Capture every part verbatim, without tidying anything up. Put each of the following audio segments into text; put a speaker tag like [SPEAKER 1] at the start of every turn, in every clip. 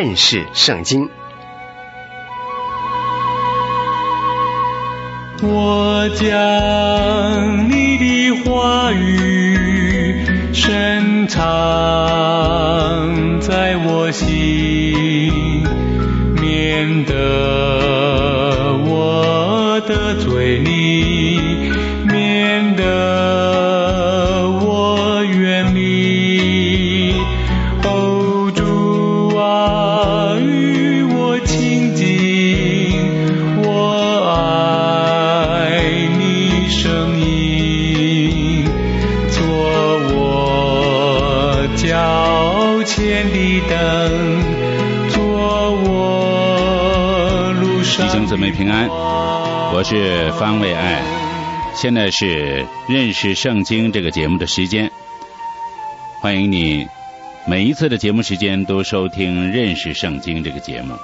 [SPEAKER 1] 认识圣经。
[SPEAKER 2] 我将你的话语深藏在我心，免得我得罪你，免得我远离。哦，主啊，与我亲近，我爱你声音，做我脚前的灯，做我路上。
[SPEAKER 3] 弟兄姊妹平安，我是方伟爱，现在是认识圣经这个节目的时间，欢迎你每一次的节目时间都收听认识圣经这个节目。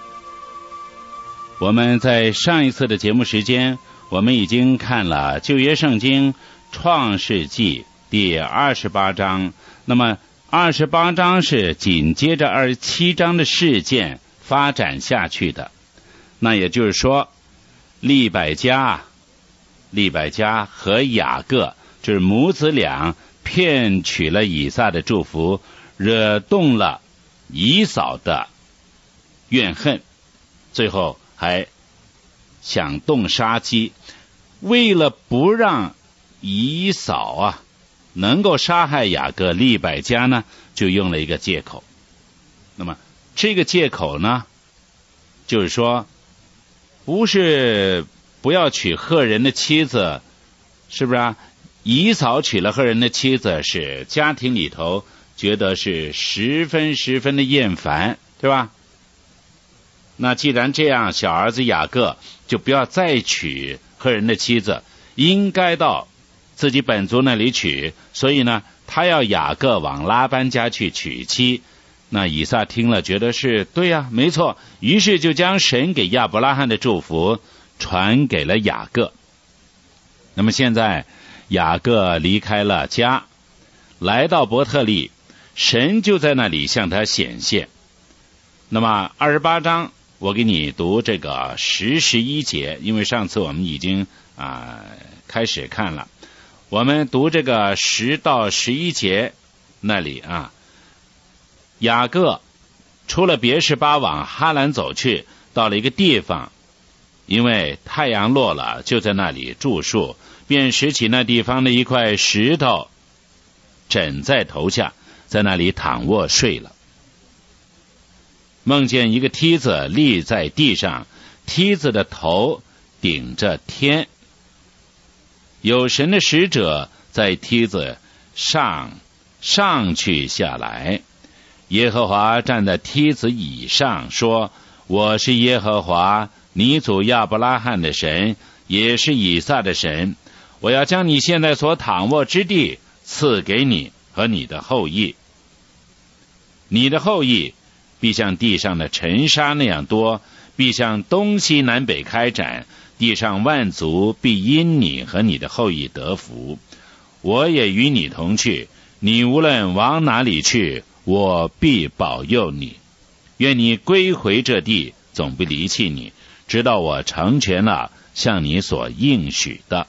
[SPEAKER 3] 我们在上一次的节目时间，我们已经看了旧约圣经创世纪第二十八章，那么二十八章是紧接着二十七章的事件发展下去的。那也就是说，利百加利百加和雅各就是母子俩骗取了以撒的祝福，惹动了以扫的怨恨，最后还想动杀机。为了不让以扫啊能够杀害雅各，利百加呢就用了一个借口。那么这个借口呢，就是说不是不要娶赫人的妻子，是不是啊？以扫娶了赫人的妻子，是家庭里头觉得是十分十分的厌烦，对吧？那既然这样，小儿子雅各就不要再娶赫人的妻子，应该到自己本族那里娶，所以呢，他要雅各往拉班家去娶妻。那以撒听了觉得是对呀、啊，没错，于是就将神给亚伯拉罕的祝福传给了雅各。那么现在雅各离开了家，来到伯特利，神就在那里向他显现。那么二十八章我给你读这个十十一节，因为上次我们已经啊、呃、开始看了，我们读这个十到十一节那里啊，雅各出了别是巴往哈兰走去，到了一个地方，因为太阳落了，就在那里住宿，便拾起那地方的一块石头枕在头下，在那里躺卧睡了。梦见一个梯子立在地上，梯子的头顶着天，有神的使者在梯子上上去下来。耶和华站在梯子以上，说：我是耶和华，你祖亚伯拉罕的神，也是以撒的神。我要将你现在所躺卧之地赐给你和你的后裔，你的后裔必像地上的尘沙那样多，必向东西南北开展，地上万族必因你和你的后裔得福。我也与你同去，你无论往哪里去，我必保佑你。愿你归回这地，总不离弃你，直到我成全了向你所应许的。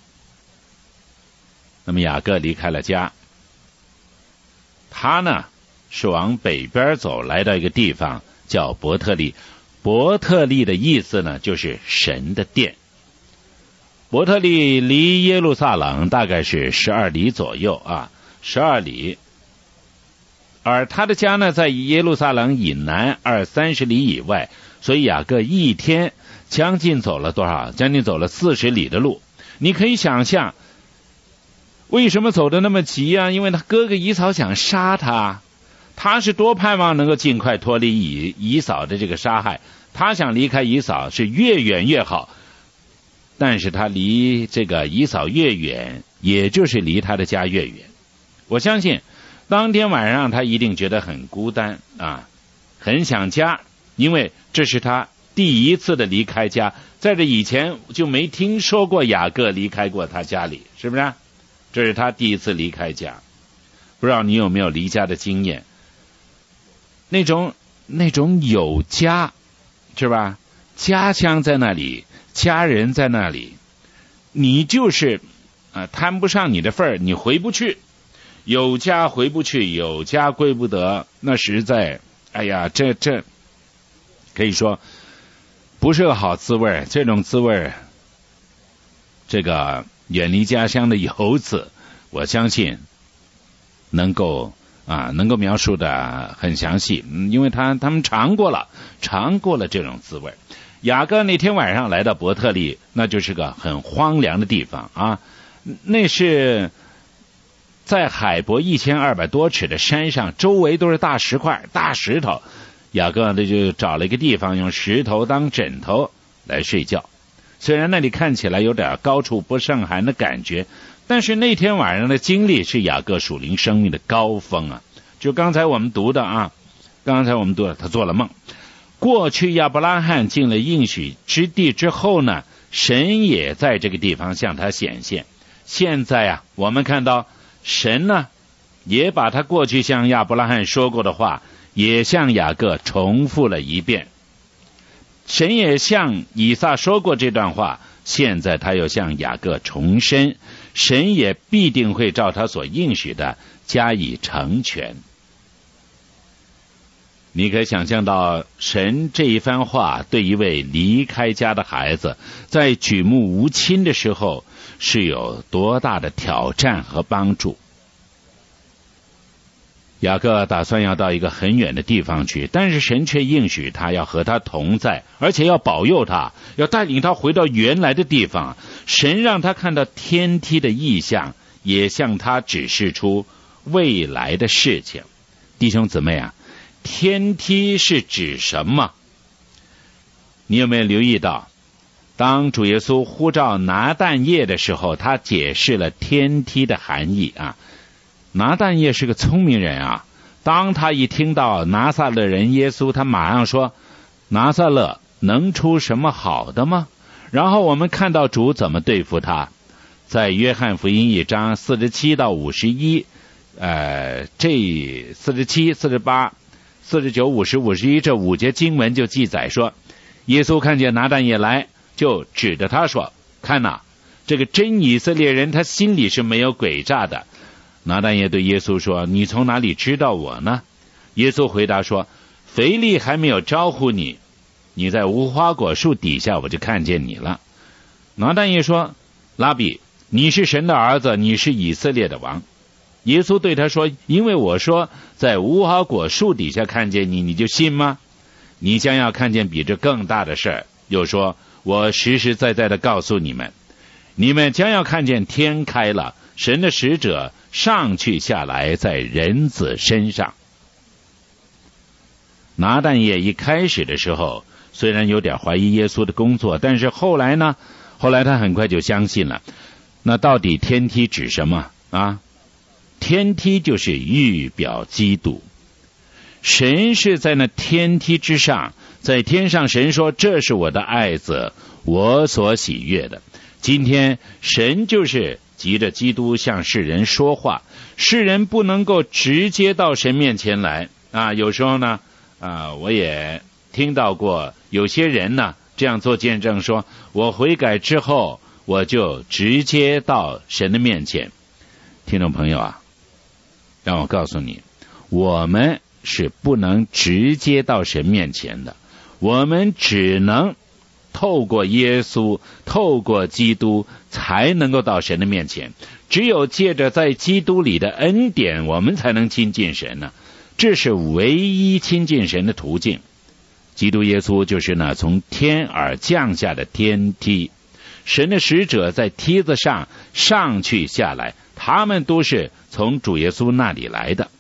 [SPEAKER 3] 那么雅各离开了家，他呢是往北边走，来到一个地方叫伯特利。伯特利的意思呢就是神的殿。伯特利离耶路撒冷大概是十二里左右啊，十二里。而他的家呢在耶路撒冷以南二三十里以外，所以雅各一天将近走了多少？将近走了四十里的路。你可以想象为什么走得那么急啊？因为他哥哥以扫想杀他，他是多盼望能够尽快脱离以以扫的这个杀害，他想离开以扫是越远越好，但是他离这个以扫越远，也就是离他的家越远。我相信当天晚上他一定觉得很孤单啊，很想家，因为这是他第一次的离开家，在这以前就没听说过雅各离开过他家里，是不是？这是他第一次离开家。不知道你有没有离家的经验，那种那种有家，是吧？家乡在那里，家人在那里，你就是啊、呃、摊不上你的份儿，你回不去。有家回不去，有家归不得，那实在，哎呀，这这可以说不是个好滋味。这种滋味，这个远离家乡的游子，我相信能够啊，能够描述的很详细，因为他他们尝过了，尝过了这种滋味。雅各那天晚上来到伯特利，那就是个很荒凉的地方啊，那是在海拔一千二百多尺的山上，周围都是大石块、大石头。雅各呢就找了一个地方，用石头当枕头来睡觉。虽然那里看起来有点高处不胜寒的感觉，但是那天晚上的经历是雅各属灵生命的高峰啊！就刚才我们读的啊，刚才我们读的，他做了梦。过去亚伯拉罕进了应许之地之后呢，神也在这个地方向他显现。现在啊，我们看到神呢，也把他过去向亚伯拉罕说过的话，也向雅各重复了一遍。神也向以撒说过这段话，现在他又向雅各重申，神也必定会照他所应许的加以成全。你可以想象到神这一番话对一位离开家的孩子在举目无亲的时候是有多大的挑战和帮助。雅各打算要到一个很远的地方去，但是神却应许他要和他同在，而且要保佑他，要带领他回到原来的地方。神让他看到天梯的异象，也向他指示出未来的事情。弟兄姊妹啊，天梯是指什么？你有没有留意到，当主耶稣呼召拿但业的时候，他解释了天梯的含义啊。拿但业是个聪明人啊，当他一听到拿撒勒人耶稣，他马上说，拿撒勒能出什么好的吗？然后我们看到主怎么对付他，在约翰福音一章四十七到五十一，呃，这四十七、四十八、四十九、五十、五十一这五节经文就记载说，耶稣看见拿但业来，就指着他说，看哪，这个真以色列人，他心里是没有诡诈的。拿但业对耶稣说，你从哪里知道我呢？耶稣回答说，腓力还没有招呼你，你在无花果树底下，我就看见你了。拿但业说，拉比，你是神的儿子，你是以色列的王。耶稣对他说，因为我说在无花果树底下看见你，你就信吗？你将要看见比这更大的事儿。又说，我实实在在的告诉你们，你们将要看见天开了，神的使者上去下来在人子身上。拿但业一开始的时候虽然有点怀疑耶稣的工作，但是后来呢，后来他很快就相信了。那到底天梯指什么啊？天梯就是预表基督，神是在那天梯之上，在天上神说，这是我的爱子，我所喜悦的。今天神就是急着基督向世人说话，世人不能够直接到神面前来啊。有时候呢啊，我也听到过有些人呢这样做见证，说我悔改之后我就直接到神的面前。听众朋友啊，让我告诉你，我们是不能直接到神面前的，我们只能透过耶稣，透过基督才能够到神的面前。只有借着在基督里的恩典，我们才能亲近神呢、啊。这是唯一亲近神的途径。基督耶稣就是那从天而降下的天梯，神的使者在梯子上上去下来，他们都是从主耶稣那里来的。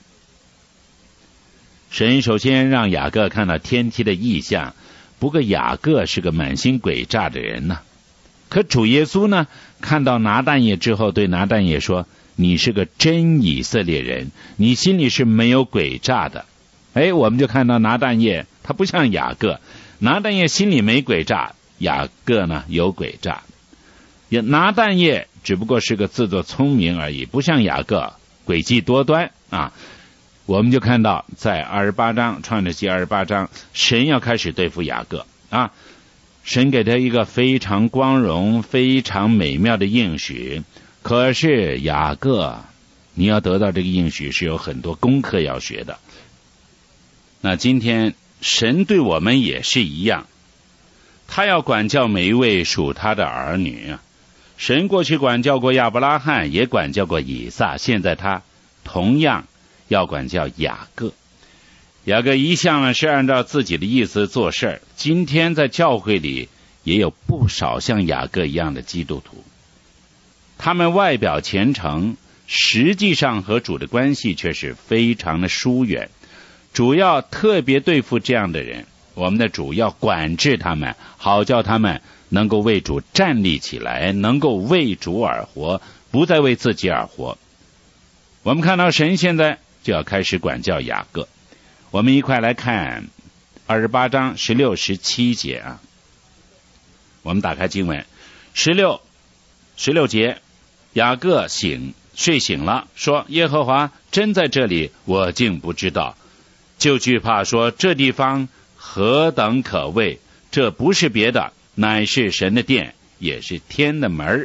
[SPEAKER 3] 神首先让雅各看到天梯的异象，不过雅各是个满心诡诈的人呢、啊。可主耶稣呢，看到拿但业之后，对拿但业说，你是个真以色列人，你心里是没有诡诈的。哎，我们就看到拿但业他不像雅各，拿但业心里没诡诈，雅各呢有诡诈。拿但业只不过是个自作聪明而已，不像雅各诡计多端啊。 我们就看到在二十八章创世纪二十八章，神要开始对付雅各啊，神给他一个非常光荣非常美妙的应许，可是雅各你要得到这个应许是有很多功课要学的。那今天神对我们也是一样，他要管教每一位属他的儿女。神过去管教过亚伯拉罕，也管教过以撒，现在他同样要管教雅各。雅各一向呢是按照自己的意思做事，今天在教会里也有不少像雅各一样的基督徒，他们外表虔诚，实际上和主的关系却是非常的疏远。主要特别对付这样的人，我们的主要管制他们，好叫他们能够为主站立起来，能够为主而活，不再为自己而活。我们看到神现在就要开始管教雅各，我们一块来看二十八章十六十七节啊。我们打开经文，十六十六节，雅各醒睡醒了，说耶和华真在这里，我竟不知道，就惧怕说这地方何等可畏，这不是别的，乃是神的殿，也是天的门。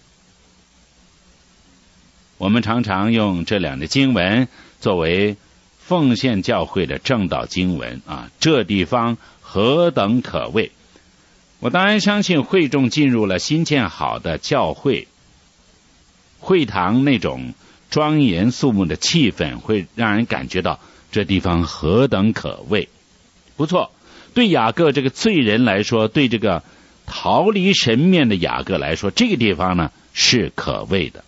[SPEAKER 3] 我们常常用这两个经文作为奉献教会的正道经文啊，这地方何等可畏。我当然相信会众进入了新建好的教会，会堂那种庄严肃穆的气氛会让人感觉到这地方何等可畏。不错，对雅各这个罪人来说，对这个逃离神面的雅各来说，这个地方呢是可畏的。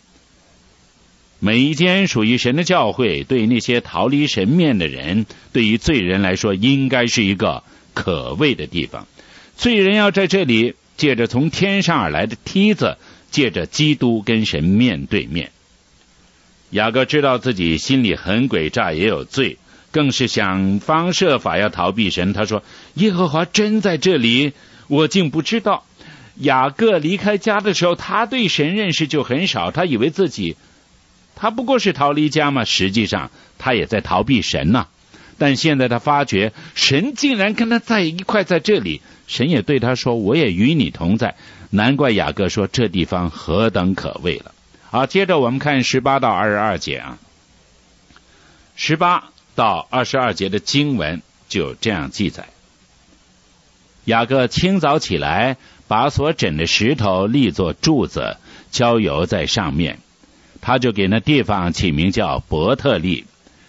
[SPEAKER 3] 每一间属于神的教会，对于那些逃离神面的人，对于罪人来说，应该是一个可畏的地方。罪人要在这里借着从天上而来的梯子，借着基督跟神面对面。雅各知道自己心里很诡诈，也有罪，更是想方设法要逃避神。他说耶和华真在这里，我竟不知道。雅各离开家的时候，他对神认识就很少，他以为自己他不过是逃离家嘛，实际上他也在逃避神呐、啊。但现在他发觉神竟然跟他在一块，在这里神也对他说我也与你同在。难怪雅各说这地方何等可畏了。好，接着我们看十八到二十二节啊，十八到二十二节的经文就这样记载：雅各清早起来，把所枕的石头立作柱子，浇油在上面，他就给那地方起名叫伯特利。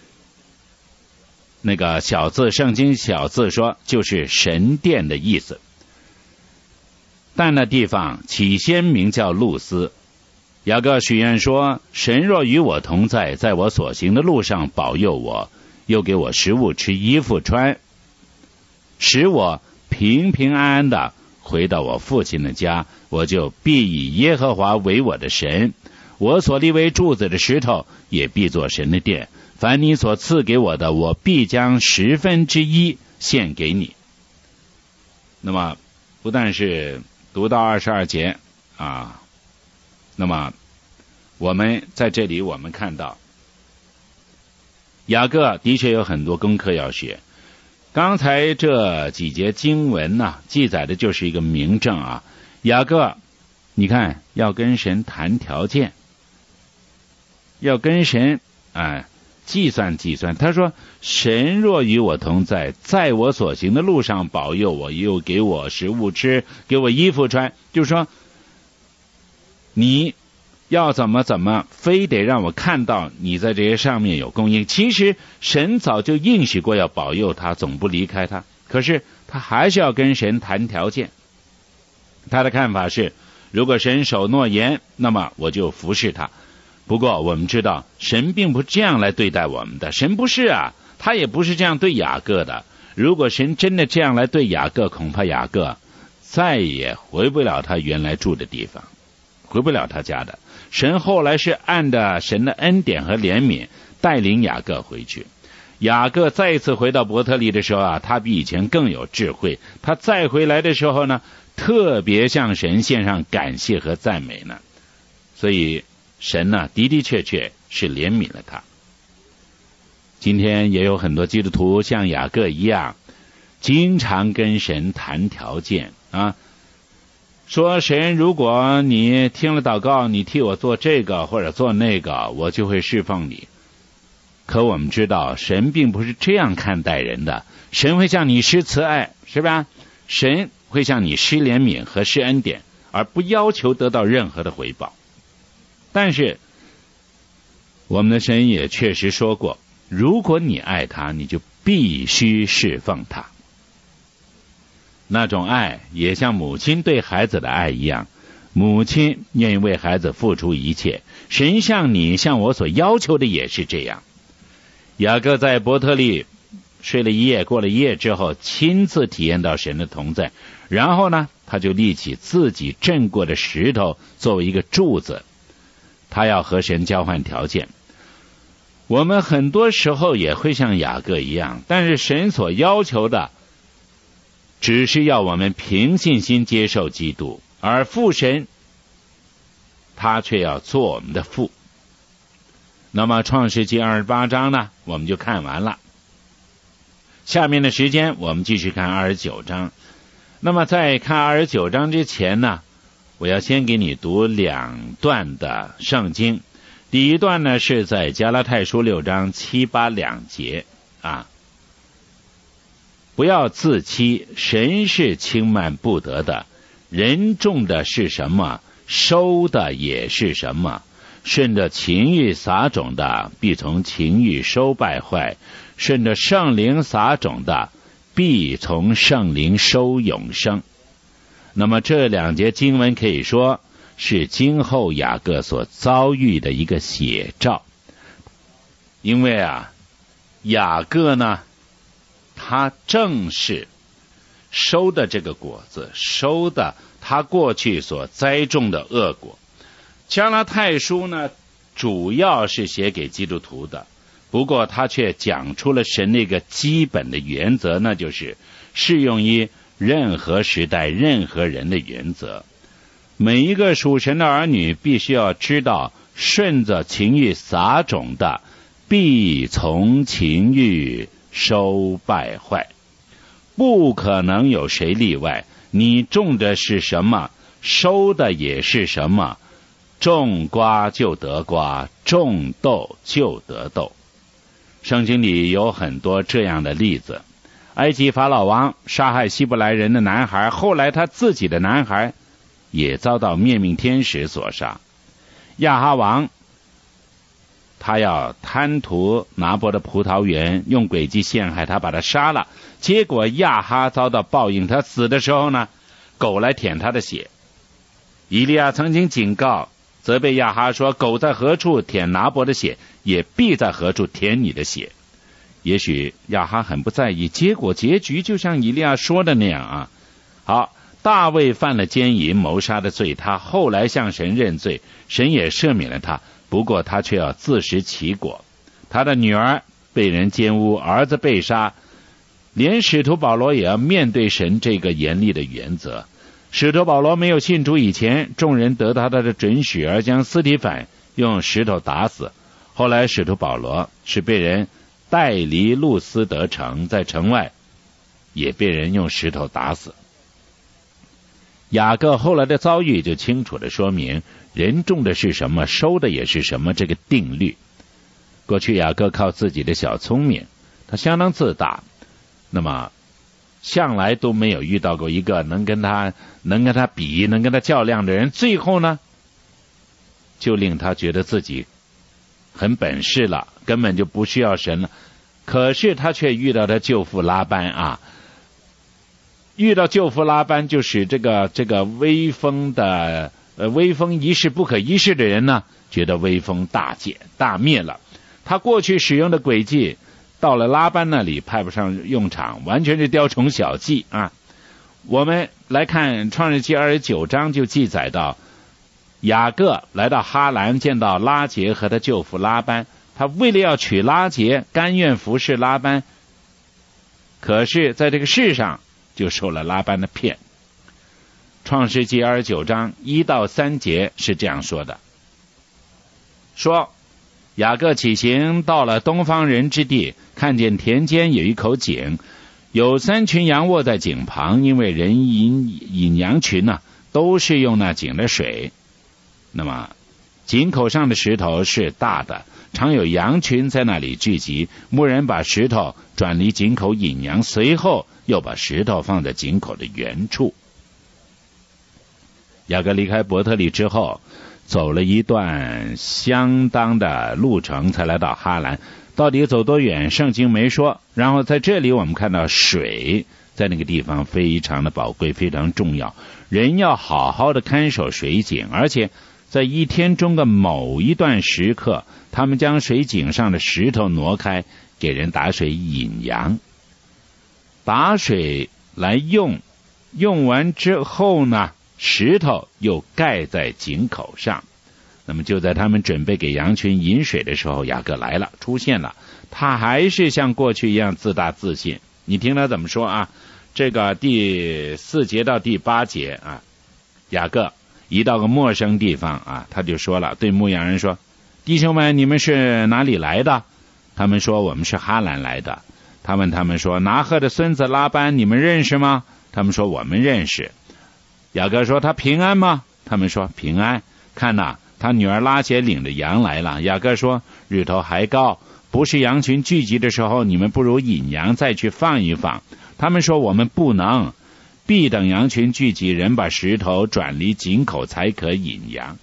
[SPEAKER 3] 那个小字，圣经小字说就是神殿的意思，但那地方起先名叫路斯。雅各许愿说，神若与我同在，在我所行的路上保佑我，又给我食物吃，衣服穿，使我平平安安的回到我父亲的家，我就必以耶和华为我的神，我所立为柱子的石头也必作神的殿，凡你所赐给我的，我必将十分之一献给你。那么不但是读到二十二节啊，那么我们在这里我们看到雅各的确有很多功课要学。刚才这几节经文呢、啊，记载的就是一个明证啊。雅各你看要跟神谈条件，要跟神啊计算计算。他说神若与我同在，在我所行的路上保佑我，又给我食物吃，给我衣服穿，就是说你要怎么怎么，非得让我看到你在这些上面有供应。其实神早就应许过要保佑他，总不离开他，可是他还是要跟神谈条件。他的看法是，如果神守诺言，那么我就服侍他。不过我们知道神并不这样来对待我们的，神不是啊，他也不是这样对雅各的。如果神真的这样来对雅各，恐怕雅各再也回不了他原来住的地方，回不了他家的。神后来是按着神的恩典和怜悯带领雅各回去。雅各再一次回到伯特利的时候啊，他比以前更有智慧。他再回来的时候呢，特别向神献上感谢和赞美呢。所以神呢，的的确确是怜悯了他。 今天也有很多基督徒像雅各一样，经常跟神谈条件啊，说神，如果你听了祷告，你替我做这个或者做那个，我就会侍奉你。可我们知道神并不是这样看待人的，神会向你施慈爱，是吧？神会向你施怜悯和施恩典，而不要求得到任何的回报。但是我们的神也确实说过，如果你爱他，你就必须侍奉他。那种爱也像母亲对孩子的爱一样，母亲愿意为孩子付出一切，神向你向我所要求的也是这样。雅各在伯特利睡了一夜，过了一夜之后，亲自体验到神的同在，然后呢，他就立起自己震过的石头作为一个柱子，他要和神交换条件。我们很多时候也会像雅各一样，但是神所要求的只是要我们凭信心接受基督，而父神他却要做我们的父。那么创世纪二十八章呢，我们就看完了。下面的时间我们继续看二十九章。那么在看二十九章之前呢，我要先给你读两段的圣经。第一段呢是在加拉太书六章七八两节啊。不要自欺，神是轻慢不得的，人种的是什么，收的也是什么。顺着情欲撒种的，必从情欲收败坏；顺着圣灵撒种的，必从圣灵收永生。那么这两节经文可以说是今后雅各所遭遇的一个写照。因为啊，雅各呢，他正是收的这个果子，收的他过去所栽种的恶果。加拉太书呢，主要是写给基督徒的，不过他却讲出了神那个基本的原则，那就是适用于任何时代任何人的原则。每一个属神的儿女必须要知道，顺着情欲撒种的，必从情欲收败坏，不可能有谁例外。你种的是什么，收的也是什么。种瓜就得瓜，种豆就得豆。圣经里有很多这样的例子。埃及法老王杀害希伯来人的男孩，后来他自己的男孩也遭到灭命天使所杀。亚哈王他要贪图拿伯的葡萄园，用诡计陷害他，把他杀了。结果亚哈遭到报应，他死的时候呢，狗来舔他的血。以利亚曾经警告责备亚哈说，狗在何处舔拿伯的血，也必在何处舔你的血。也许亚哈很不在意，结果结局就像以利亚说的那样啊。好，大卫犯了奸淫谋杀的罪，他后来向神认罪，神也赦免了他，不过他却要自食其果。他的女儿被人奸污，儿子被杀，连使徒保罗也要面对神这个严厉的原则。使徒保罗没有信主以前，众人得到他的准许而将司提反用石头打死。后来使徒保罗是被人带离路斯德城，在城外也被人用石头打死。雅各后来的遭遇就清楚地说明，人种的是什么，收的也是什么这个定律。过去雅各靠自己的小聪明，他相当自大，那么向来都没有遇到过一个能跟他能跟他比能跟他较量的人，最后呢就令他觉得自己很本事了，根本就不需要神了。可是他却遇到他舅父拉班啊，遇到舅父拉班，就使这个这个威风的呃威风一世不可一世的人呢，觉得威风大减大灭了。他过去使用的诡计到了拉班那里派不上用场，完全是雕虫小技啊。我们来看创世纪二十九章，就记载到雅各来到哈兰，见到拉结和他舅父拉班，他为了要娶拉结，甘愿服侍拉班，可是在这个世上就受了拉班的骗。创世纪二十九章一到三节是这样说的，说雅各起行，到了东方人之地，看见田间有一口井，有三群羊卧在井旁，因为人引引羊群呢、啊，都是用那井的水。那么井口上的石头是大的，常有羊群在那里聚集。牧人把石头转离井口引羊，随后又把石头放在井口的原处。雅各离开伯特利之后，走了一段相当的路程才来到哈兰。到底走多远圣经没说。然后在这里我们看到水在那个地方非常的宝贵，非常重要，人要好好的看守水井，而且在一天中的某一段时刻，他们将水井上的石头挪开，给人打水引羊。打水来用，用完之后呢，石头又盖在井口上。那么就在他们准备给羊群饮水的时候，雅各来了，出现了。他还是像过去一样自大自信。你听他怎么说啊？这个第四节到第八节啊，雅各一到个陌生地方啊，他就说了，对牧羊人说：弟兄们，你们是哪里来的？他们说我们是哈兰来的。他问他们说：拿鹤的孙子拉班你们认识吗？他们说我们认识。雅各说：他平安吗？他们说平安。看哪，他女儿拉结领着羊来了。雅各说：日头还高，不是羊群聚集的时候，你们不如引羊再去放一放。他们说我们不能，必等羊群聚集，人把石头转离井口才可引羊。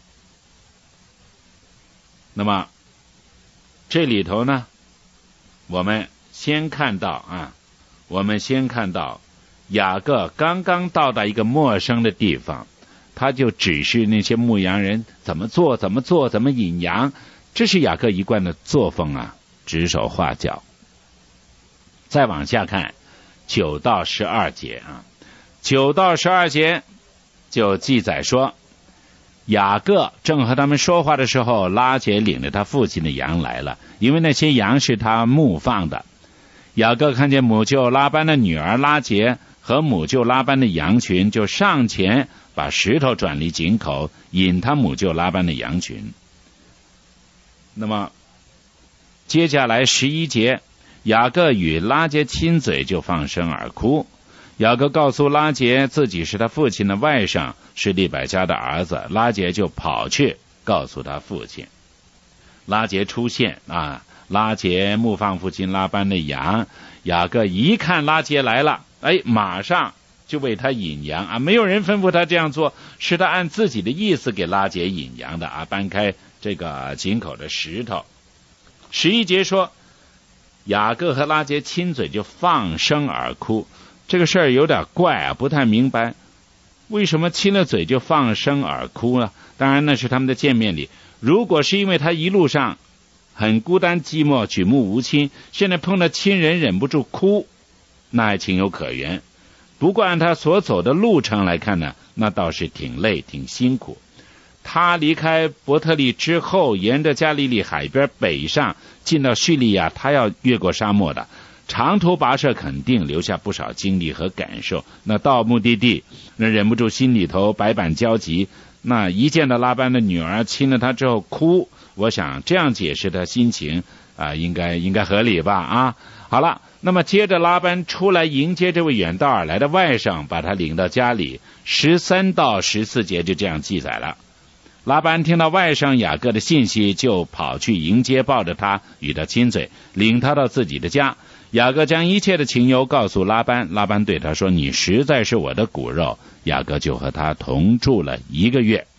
[SPEAKER 3] 那么这里头呢，我们先看到啊，我们先看到雅各刚刚到达一个陌生的地方，他就指示那些牧羊人怎么做怎么做怎么引羊，这是雅各一贯的作风啊，指手画脚。再往下看九到十二节啊，九到十二节就记载说，雅各正和他们说话的时候，拉结领着他父亲的羊来了，因为那些羊是他牧放的。雅各看见母舅拉班的女儿拉结和母舅拉班的羊群，就上前把石头转离井口，引他母舅拉班的羊群。那么接下来十一节，雅各与拉结亲嘴，就放声而哭。雅各告诉拉结自己是他父亲的外甥，是利百加的儿子，拉结就跑去告诉他父亲。拉结出现啊，拉结牧放父亲拉班的羊，雅各一看拉结来了，哎，马上就为他引羊啊，没有人吩咐他这样做，是他按自己的意思给拉结引羊的啊，搬开这个井口的石头。十一节说，雅各和拉结亲嘴就放声而哭。这个事儿有点怪啊，不太明白为什么亲了嘴就放声而哭呢？当然那是他们的见面礼。如果是因为他一路上很孤单寂寞，举目无亲，现在碰到亲人忍不住哭，那还情有可原。不过按他所走的路程来看呢，那倒是挺累挺辛苦。他离开伯特利之后，沿着加利利海边北上，进到叙利亚，他要越过沙漠的，长途跋涉肯定留下不少经历和感受。那到目的地，那忍不住心里头百般焦急。那一见到拉班的女儿亲了他之后哭，我想这样解释他心情啊、呃，应该应该合理吧啊。好了，那么接着拉班出来迎接这位远道而来的外甥，把他领到家里。十三到十四节就这样记载了。拉班听到外甥雅各的信息，就跑去迎接，抱着他与他亲嘴，领他到自己的家。雅各将一切的情由告诉拉班，拉班对他说，你实在是我的骨肉。雅各就和他同住了一个月。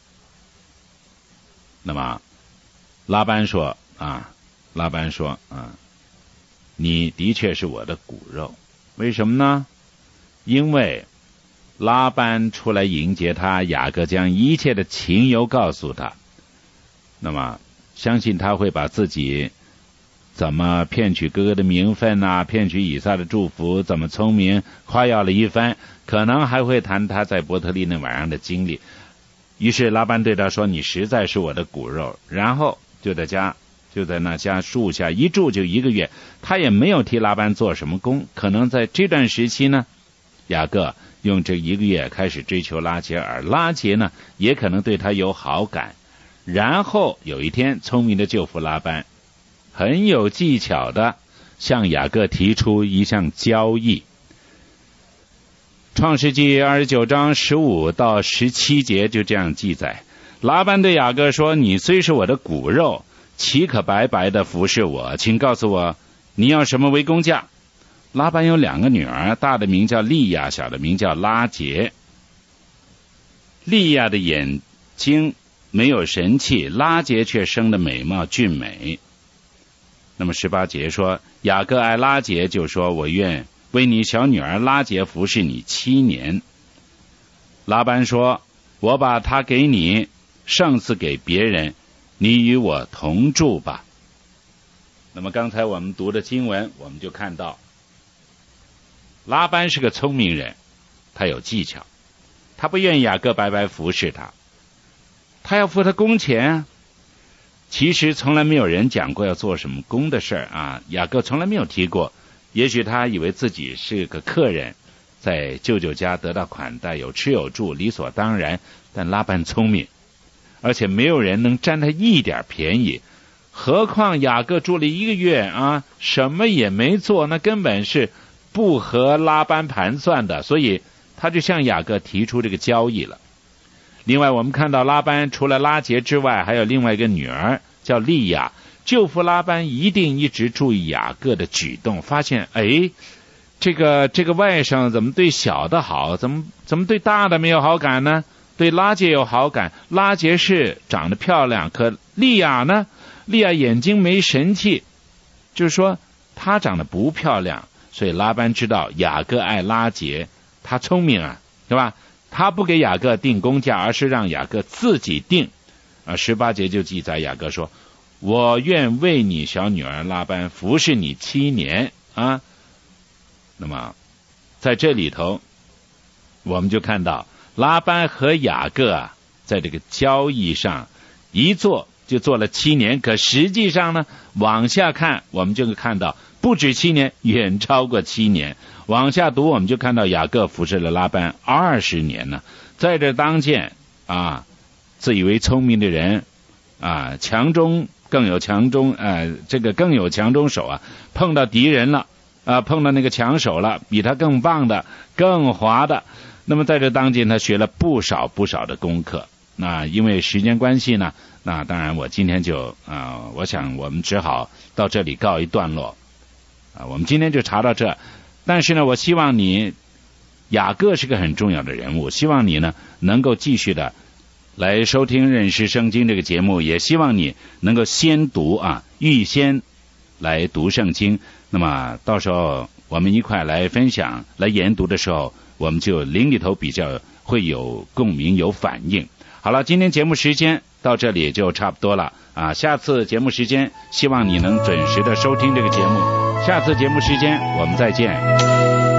[SPEAKER 3] 那么拉班说啊，拉班说啊，你的确是我的骨肉。为什么呢？因为拉班出来迎接他，雅各将一切的情由告诉他，那么相信他会把自己怎么骗取哥哥的名分啊，骗取以撒的祝福，怎么聪明夸耀了一番，可能还会谈他在伯特利那晚上的经历。于是拉班对他说，你实在是我的骨肉。然后就在家就在那家树下一住就一个月。他也没有替拉班做什么工，可能在这段时期呢，雅各用这一个月开始追求拉结，而拉结呢也可能对他有好感。 然后有一天，聪明的舅父拉班很有技巧的向雅各提出一项交易。创世纪二十九章十五到十七节就这样记载，拉班对雅各说，你虽是我的骨肉，岂可白白的服侍我？请告诉我，你要什么为工价？拉班有两个女儿，大的名叫利亚，小的名叫拉结。利亚的眼睛没有神气，拉结却生得美貌俊美。那么十八节说，雅各爱拉结，就说，我愿为你小女儿拉结服侍你七年。拉班说，我把她给你，胜似给别人，你与我同住吧。那么刚才我们读的经文，我们就看到拉班是个聪明人，他有技巧，他不愿意雅各白白服侍他，他要付他工钱。其实从来没有人讲过要做什么工的事啊，雅各从来没有提过。也许他以为自己是个客人，在舅舅家得到款待，有吃有住，理所当然。但拉班聪明，而且没有人能占他一点便宜。何况雅各住了一个月啊，什么也没做，那根本是不合拉班盘算的，所以他就向雅各提出这个交易了。另外我们看到拉班除了拉结之外，还有另外一个女儿叫利亚。舅父拉班一定一直注意雅各的举动，发现哎，这个这个外甥怎么对小的好，怎么怎么对大的没有好感呢？对拉结有好感，拉结是长得漂亮，可利亚呢？利亚眼睛没神气，就是说她长得不漂亮。所以拉班知道雅各爱拉结，他聪明啊，对吧？他不给雅各定工价，而是让雅各自己定。啊，十八节就记载雅各说，我愿为你小女儿拉班服侍你七年啊。那么在这里头我们就看到拉班和雅各啊，在这个交易上一做就做了七年，可实际上呢，往下看我们就会看到不止七年，远超过七年。往下读我们就看到雅各服侍了拉班二十年呢。在这当见啊，自以为聪明的人啊，强中更有强中，呃，这个更有强中手啊，碰到敌人了啊，碰到那个强手了，比他更棒的，更滑的。那么在这当间他学了不少不少的功课。那因为时间关系呢，那当然我今天就啊、呃，我想我们只好到这里告一段落啊，我们今天就查到这。但是呢，我希望你，雅各是个很重要的人物，希望你呢能够继续的来收听认识圣经这个节目，也希望你能够先读啊，预先来读圣经。那么到时候我们一块来分享来研读的时候，我们就灵里头比较会有共鸣有反应。好了，今天节目时间到这里就差不多了啊，下次节目时间希望你能准时的收听这个节目，下次节目时间我们再见。